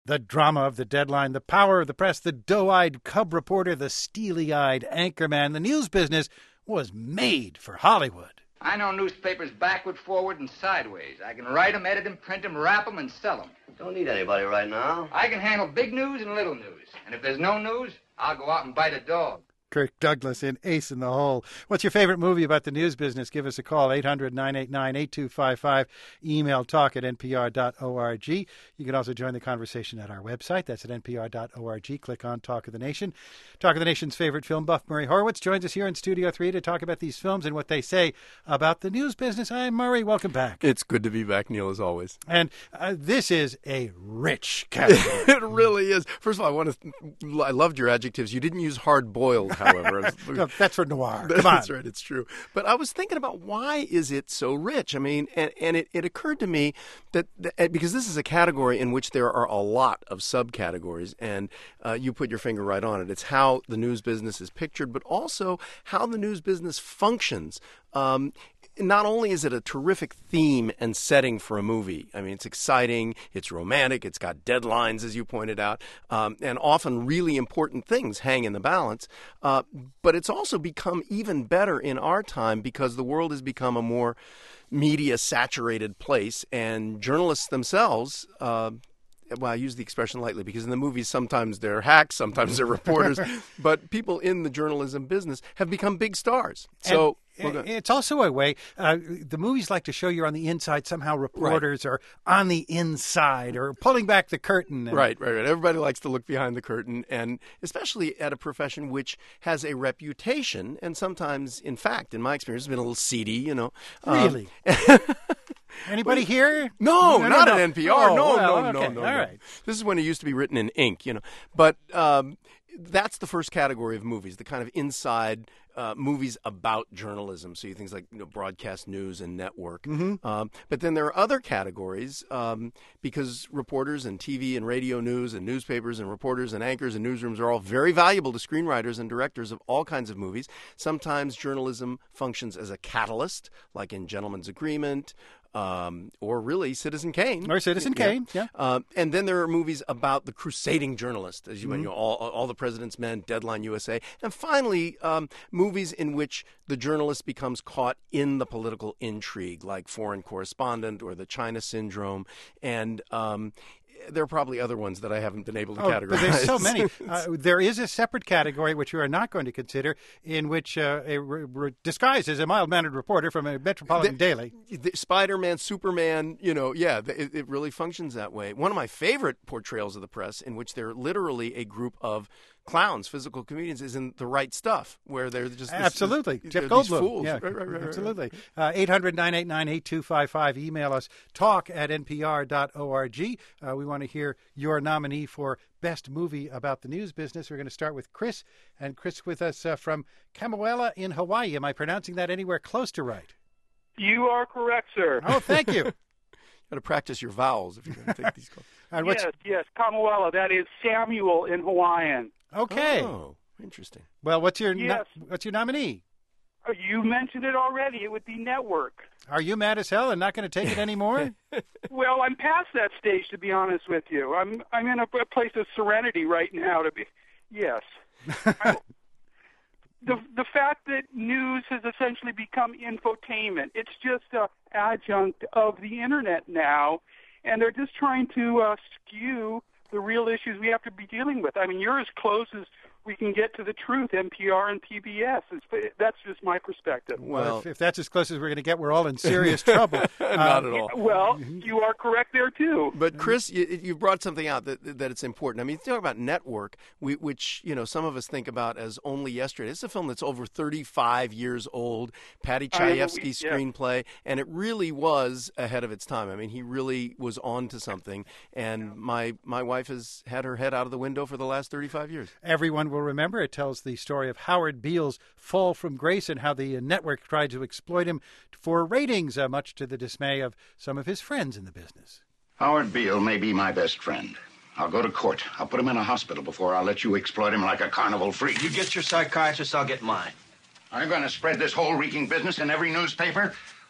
The drama of the deadline, the power of the press, the doe-eyed cub reporter, the steely-eyed anchorman. The news business was made for Hollywood. I know newspapers backward, forward, and sideways. I can write them, edit them, print them, wrap them, and sell them. Don't need anybody right now. I can handle big news and little news. And if there's no news, I'll go out and bite a dog. Kirk Douglas in Ace in the Hole. What's your favorite movie about the news business? Give us a call, 800-989-8255. Email talk@npr.org. You can also join the conversation at our website. That's at npr.org. Click on Talk of the Nation. Talk of the Nation's favorite film buff, Murray Horowitz, joins us here in Studio 3 to talk about these films and what they say about the news business. Hi, Murray. Welcome back. It's good to be back, Neil, as always. And this is a rich category. It really is. First of all, I loved your adjectives. You didn't use hard-boiled, however. No, that's for noir. Come on. That's right. It's true. But I was thinking about why is it so rich? I mean, and it occurred to me that because this is a category in which there are a lot of subcategories, and you put your finger right on it. It's how the news business is pictured, but also how the news business functions. Not only is it a terrific theme and setting for a movie, I mean, it's exciting, it's romantic, it's got deadlines, as you pointed out, and often really important things hang in the balance. But it's also become even better in our time because the world has become a more media-saturated place, and journalists themselves well, I use the expression lightly because in the movies sometimes they're hacks, sometimes they're reporters, but people in the journalism business have become big stars. So it's also a way, the movies like to show you're on the inside. Somehow reporters are on the inside or pulling back the curtain. Right. Everybody likes to look behind the curtain, and especially at a profession which has a reputation, and sometimes, in fact, in my experience, has been a little seedy, you know. Really? Anybody here? No, not at NPR. Oh, No. All right. This is when it used to be written in ink, you know. But that's the first category of movies, the kind of inside movies about journalism. So you things like broadcast news and network. Mm-hmm. But then there are other categories because reporters and TV and radio news and newspapers and reporters and anchors and newsrooms are all very valuable to screenwriters and directors of all kinds of movies. Sometimes journalism functions as a catalyst, like in Gentleman's Agreement. Or really Citizen Kane. Or Citizen Kane, yeah. And then there are movies about the crusading journalist, as you mentioned, all the President's Men, Deadline USA. And finally, movies in which the journalist becomes caught in the political intrigue, like Foreign Correspondent or The China Syndrome. And there are probably other ones that I haven't been able to categorize. But there's so many. There is a separate category, which we are not going to consider, in which disguised as a mild-mannered reporter from a metropolitan daily. Spider-Man, Superman, it really functions that way. One of my favorite portrayals of the press, in which they're literally a group of clowns, physical comedians, is in The Right Stuff, where they're just absolutely Jeff Goldblum. Fools. Yeah, right. Absolutely. 800-989-8255. Email us talk@npr.org. We want to hear your nominee for best movie about the news business. We're going to start with Chris, and Chris with us from Kamoela in Hawaii. Am I pronouncing that anywhere close to right? You are correct, sir. Oh, thank you. Got to practice your vowels if you're going to take these calls. Yes, Kamoela. That is Samuel in Hawaiian. Okay. Oh, interesting. Well, what's your nominee? You mentioned it already. It would be Network. Are you mad as hell and not going to take it anymore? Well, I'm past that stage, to be honest with you. I'm in a place of serenity right now. Yes. The fact that news has essentially become infotainment, it's just an adjunct of the Internet now, and they're just trying to skew the real issues we have to be dealing with. I mean, you're as close as we can get to the truth, NPR and PBS. That's just my perspective. Well, if that's as close as we're going to get, we're all in serious trouble. Not at all. Well, you are correct there, too. But, Chris, you brought something out that it's important. I mean, talk about Network, which, some of us think about as only yesterday. It's a film that's over 35 years old, Paddy Chayefsky's screenplay, and it really was ahead of its time. I mean, he really was on to something, and my wife has had her head out of the window for the last 35 years. Everyone will remember. It tells the story of Howard Beale's fall from grace and how the network tried to exploit him for ratings, much to the dismay of some of his friends in the business. Howard Beale may be my best friend. I'll go to court. I'll put him in a hospital before I'll let you exploit him like a carnival freak. You get your psychiatrist, I'll get mine. I'm going to spread this whole reeking business in every newspaper.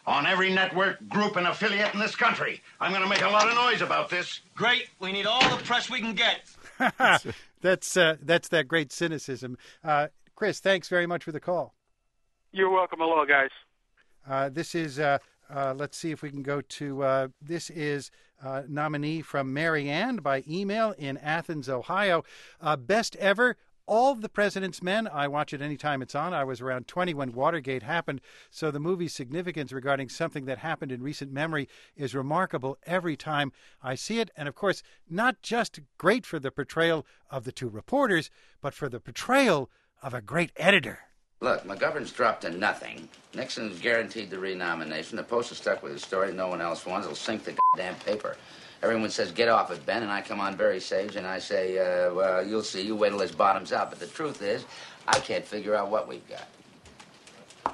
On every network, group, and affiliate in this country. I'm going to make a lot of noise about this. Great. We need all the press we can get. That's that great cynicism. Chris, thanks very much for the call. You're welcome. Hello, guys. This is, let's see if we can go to, this is nominee from Mary Ann by email in Athens, Ohio. Best ever, All the President's Men. I watch it anytime it's on. I was around 20 when Watergate happened, so the movie's significance regarding something that happened in recent memory is remarkable every time I see it. And, of course, not just great for the portrayal of the two reporters, but for the portrayal of a great editor. Look, McGovern's dropped to nothing. Nixon's guaranteed the renomination. The Post is stuck with his story no one else wants. It'll sink the goddamn paper. Everyone says, get off it, Ben, and I come on very sage, and I say, well, you'll see. You wait till this bottoms out. But the truth is, I can't figure out what we've got.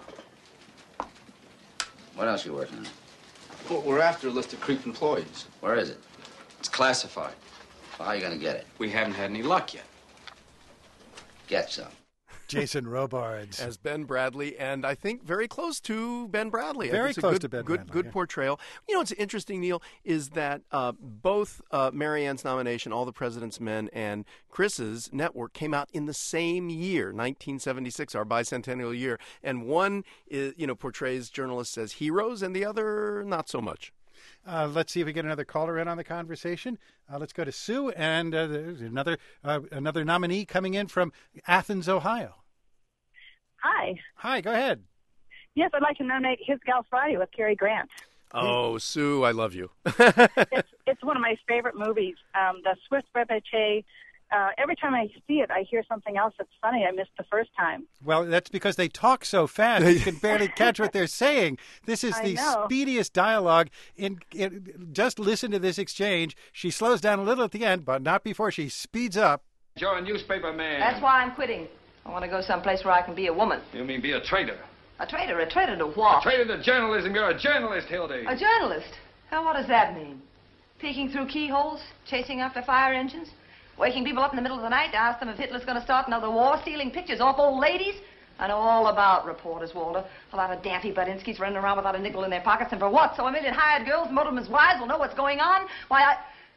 What else are you working on? Well, we're after a list of creep employees. Where is it? It's classified. Well, how are you going to get it? We haven't had any luck yet. Get some. Jason Robards. As Ben Bradley, and I think very close to Ben Bradley. Very close to Ben Bradley. Good portrayal. You know what's interesting, Neil, is that both Mary Ann's nomination, All the President's Men, and Chris's network came out in the same year, 1976, our bicentennial year. And one is, portrays journalists as heroes, and the other not so much. Let's see if we get another caller in on the conversation. Let's go to Sue, and there's another nominee coming in from Athens, Ohio. Hi. Hi, go ahead. Yes, I'd like to nominate His Gal Friday with Cary Grant. Oh, Sue, I love you. It's one of my favorite movies. The Swiss repartee. Every time I see it, I hear something else that's funny I missed the first time. Well, that's because they talk so fast you can barely catch what they're saying. This is the speediest dialogue. Just listen to this exchange. She slows down a little at the end, but not before she speeds up. You're a newspaper man. That's why I'm quitting. I want to go someplace where I can be a woman. You mean be a traitor? A traitor? A traitor to what? A traitor to journalism. You're a journalist, Hildy. A journalist? Now, what does that mean? Peeking through keyholes? Chasing after fire engines? Waking people up in the middle of the night to ask them if Hitler's going to start another war? Stealing pictures off old ladies? I know all about reporters, Walter. A lot of dampy Budinskis running around without a nickel in their pockets. And for what? So a million hired girls, motormen's wives will know what's going on? Why,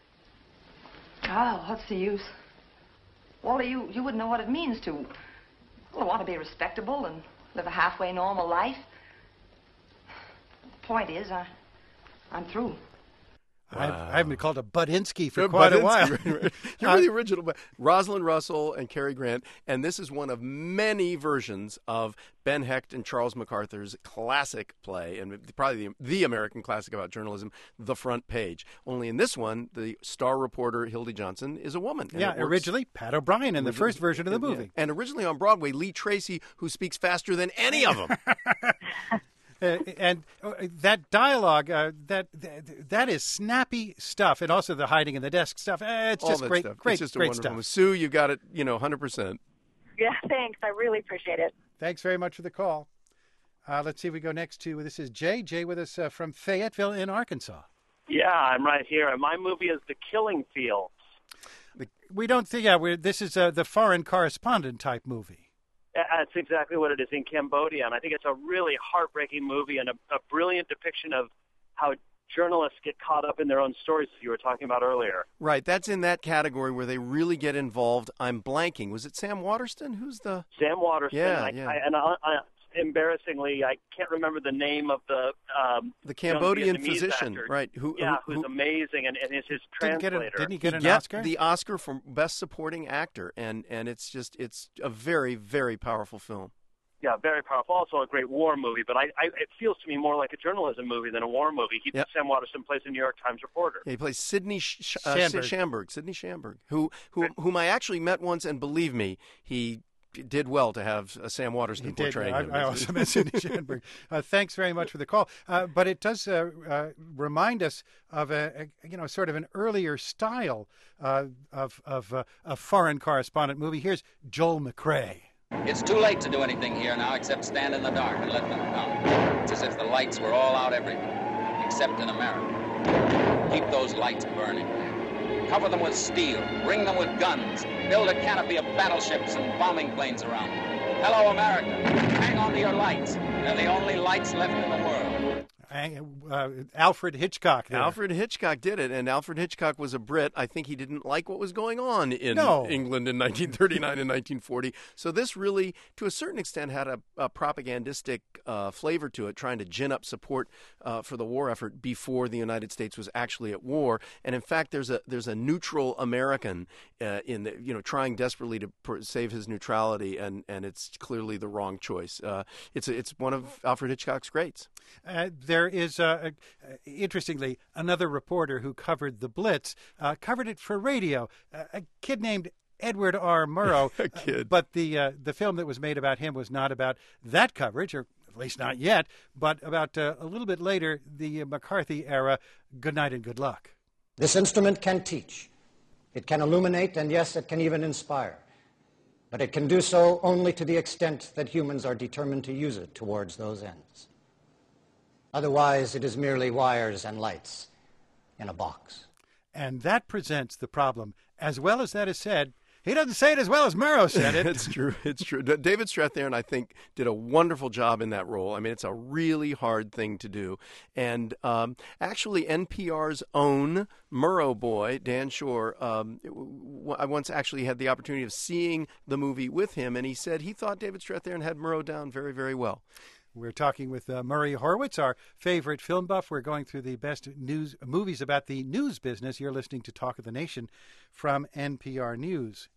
Oh, what's the use? Walter, you wouldn't know what it means to... Well, I want to be respectable and live a halfway normal life. The point is, I'm through. Wow. I haven't been called a Budinsky for quite a while. Right. You're the original. Rosalind Russell and Cary Grant, and this is one of many versions of Ben Hecht and Charles MacArthur's classic play, and probably the American classic about journalism, The Front Page. Only in this one, the star reporter, Hildy Johnson, is a woman. Yeah, originally Pat O'Brien in the first version of the movie. And originally on Broadway, Lee Tracy, who speaks faster than any of them. And that dialogue, that is snappy stuff, and also the hiding in the desk stuff. It's all just that great, stuff. great, it's just great wonderful. stuff. Sue, you got it, 100%. Yeah, thanks. I really appreciate it. Thanks very much for the call. Let's see if we go next to, this is Jay. Jay with us from Fayetteville in Arkansas. Yeah, I'm right here. My movie is The Killing Fields. We don't think, this is the foreign correspondent type movie. That's exactly what it is in Cambodia, and I think it's a really heartbreaking movie and a brilliant depiction of how journalists get caught up in their own stories, as you were talking about earlier. Right, that's in that category where they really get involved. I'm blanking. Was it Sam Waterston? Who's the... Sam Waterston. Yeah, embarrassingly, I can't remember the name of the Cambodian Vietnamese physician, actor. right? Who's amazing and is his translator. Didn't he get an Oscar? The Oscar for Best Supporting Actor, and it's a very, very powerful film. Yeah, very powerful. Also a great war movie, but it feels to me more like a journalism movie than a war movie. Sam Waterston plays a New York Times reporter. Yeah, he plays Sidney Shamberg, whom I actually met once, and believe me, he did well to have Sam Waterston portraying him. I also met Sidney Shamberg. Thanks very much for the call. But it does remind us of sort of an earlier style of a foreign correspondent movie. Here's Joel McCrea. It's too late to do anything here now except stand in the dark and let them come. It's as if the lights were all out everywhere, except in America. Keep those lights burning. Cover them with steel, ring them with guns, build a canopy of battleships and bombing planes around them. Hello, America. Hang on to your lights. They're the only lights left in the world. Alfred Hitchcock there. Alfred Hitchcock did it, and Alfred Hitchcock was a Brit. I think he didn't like what was going on in England in 1939 and 1940. So this really, to a certain extent, had a propagandistic flavor to it, trying to gin up support for the war effort before the United States was actually at war. And in fact, there's a neutral American trying desperately to save his neutrality, and it's clearly the wrong choice. It's one of Alfred Hitchcock's greats. There is, interestingly, another reporter who covered the Blitz, covered it for radio, a kid named Edward R. Murrow. A kid. But the film that was made about him was not about that coverage, or at least not yet, but about a little bit later, the McCarthy era, Good Night and Good Luck. This instrument can teach. It can illuminate, and yes, it can even inspire. But it can do so only to the extent that humans are determined to use it towards those ends. Otherwise, it is merely wires and lights in a box. And that presents the problem. As well as that is said, he doesn't say it as well as Murrow said it. It's true. It's true. David Strathairn, I think, did a wonderful job in that role. I mean, it's a really hard thing to do. And actually, NPR's own Murrow boy, Dan Shore, I once actually had the opportunity of seeing the movie with him, and he said he thought David Strathairn had Murrow down very, very well. We're talking with Murray Horwitz, our favorite film buff. We're going through the best movies about the news business. You're listening to Talk of the Nation from NPR News.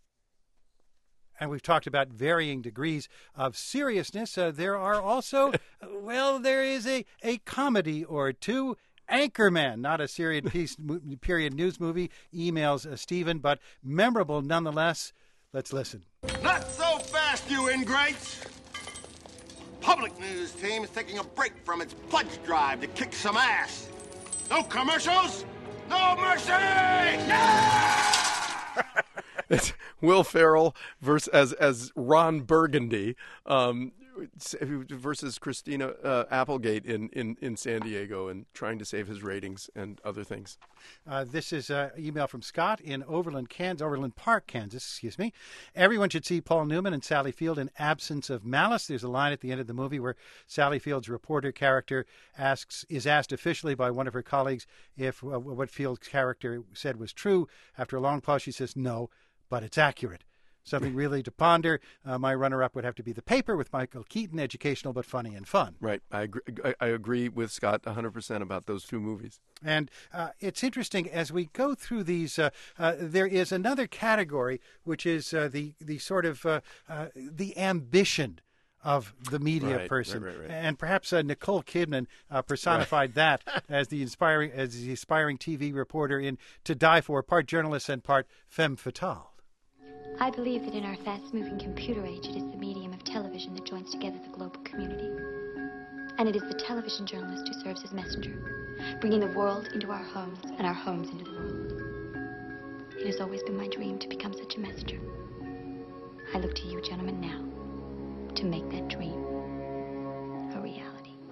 And we've talked about varying degrees of seriousness. There are also, there is a comedy or two. Anchorman, not a period news movie, emails Stephen, but memorable nonetheless. Let's listen. Not so fast, you ingrates! Public news team is taking a break from its pledge drive to kick some ass. No commercials, no mercy! Yeah! It's Will Ferrell versus as Ron Burgundy versus Christina Applegate in San Diego, and trying to save his ratings and other things. This is an email from Scott in Overland Park, Kansas. Everyone should see Paul Newman and Sally Field in Absence of Malice. There's a line at the end of the movie where Sally Field's reporter character is asked officially by one of her colleagues if what Field's character said was true. After a long pause, she says, "No, but it's accurate." Something really to ponder. My runner-up would have to be The Paper with Michael Keaton, educational but funny and fun. Right. I agree with Scott 100% about those two movies. And it's interesting, as we go through these, there is another category, which is the sort of the ambition of the media person. Right. And perhaps Nicole Kidman personified that as the aspiring TV reporter in To Die For, part journalist and part femme fatale. I believe that in our fast-moving computer age, it is the medium of television that joins together the global community. And it is the television journalist who serves as messenger, bringing the world into our homes and our homes into the world. It has always been my dream to become such a messenger. I look to you, gentlemen, now to make that dream a reality.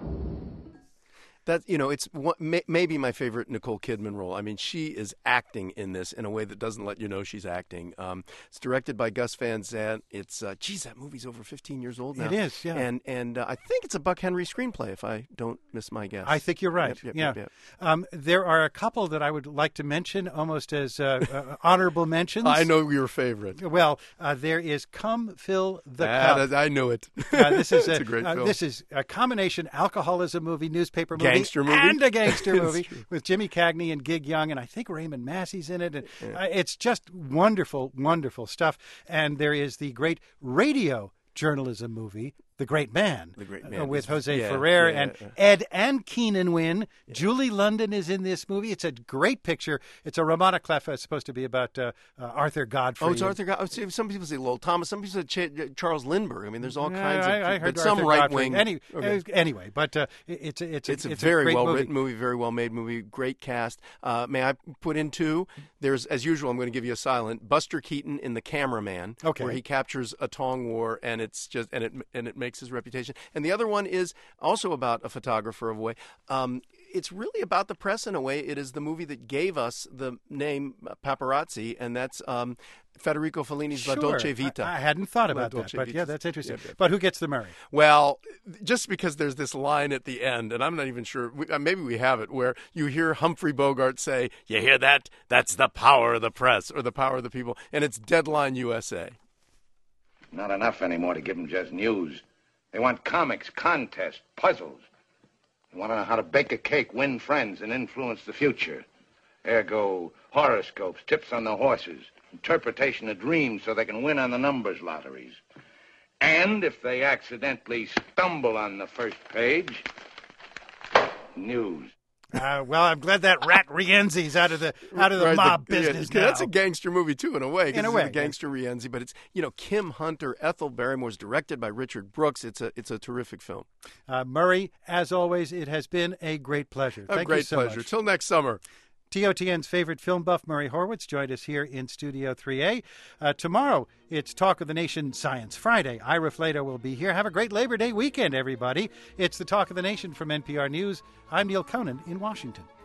That, it's maybe my favorite Nicole Kidman role. I mean, she is acting in this in a way that doesn't let you know she's acting. It's directed by Gus Van Sant. It's that movie's over 15 years old now. It is, yeah. And I think it's a Buck Henry screenplay, if I don't miss my guess. I think you're right. Yep. There are a couple that I would like to mention, almost as honorable mentions. I know your favorite. Well, there is Come Fill the Cup. I knew it. This is it's a great film. This is a combination alcoholism movie, newspaper movie. Gangster movie. And a gangster movie with Jimmy Cagney and Gig Young, and I think Raymond Massey's in it. And, it's just wonderful, wonderful stuff. And there is the great radio journalism movie, The Great Man, with Jose Ferrer and Ed and Keenan Wynn. Julie London is in this movie. It's a great picture. It's a Ramona Clef. It's supposed to be about Arthur Godfrey. Oh, it's Arthur Godfrey. Some people say Lowell Thomas. Some people say Charles Lindbergh. I mean, there's all kinds of. I heard but some right wing. Anyway, but it's a very well written movie, very well made movie, great cast. May I put in two? There's, as usual, I'm going to give you a silent. Buster Keaton in The Cameraman, where he captures a Tong War, and it's just and it makes makes his reputation. And the other one is also about a photographer of a way. It's really about the press in a way. It is the movie that gave us the name Paparazzi, and that's Federico Fellini's La Dolce Vita. I hadn't thought about that, but yeah, that's interesting. But who gets the Murray? Well, just because there's this line at the end, and I'm not even sure, maybe we have it, where you hear Humphrey Bogart say, "You hear that? That's the power of the press," or the power of the people, and it's Deadline USA. Not enough anymore to give them just news. They want comics, contests, puzzles. They want to know how to bake a cake, win friends, and influence the future. Ergo, horoscopes, tips on the horses, interpretation of dreams so they can win on the numbers lotteries. And if they accidentally stumble on the first page, news. Well, I'm glad that rat Rienzi's out of the mob business now. That's a gangster movie too, in a way. In a way, it's a gangster Rienzi, but it's Kim Hunter, Ethel Barrymore's directed by Richard Brooks. It's a terrific film. Murray, as always, it has been a great pleasure. Thank you so much. A great pleasure. Till next summer. TOTN's favorite film buff, Murray Horwitz, joined us here in Studio 3A. Tomorrow, it's Talk of the Nation Science Friday. Ira Flato will be here. Have a great Labor Day weekend, everybody. It's the Talk of the Nation from NPR News. I'm Neil Conan in Washington.